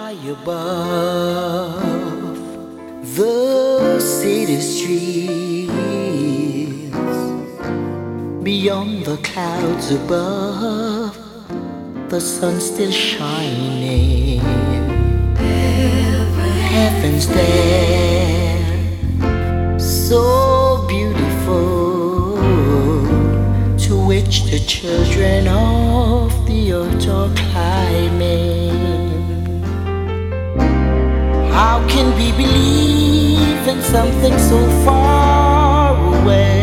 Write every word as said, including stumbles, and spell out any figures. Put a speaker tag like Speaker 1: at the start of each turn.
Speaker 1: high above the city streets, beyond the clouds above, the sun still shining. Heaven's there, so beautiful, to which the children of the earth are climbing. How can we believe in something so far away?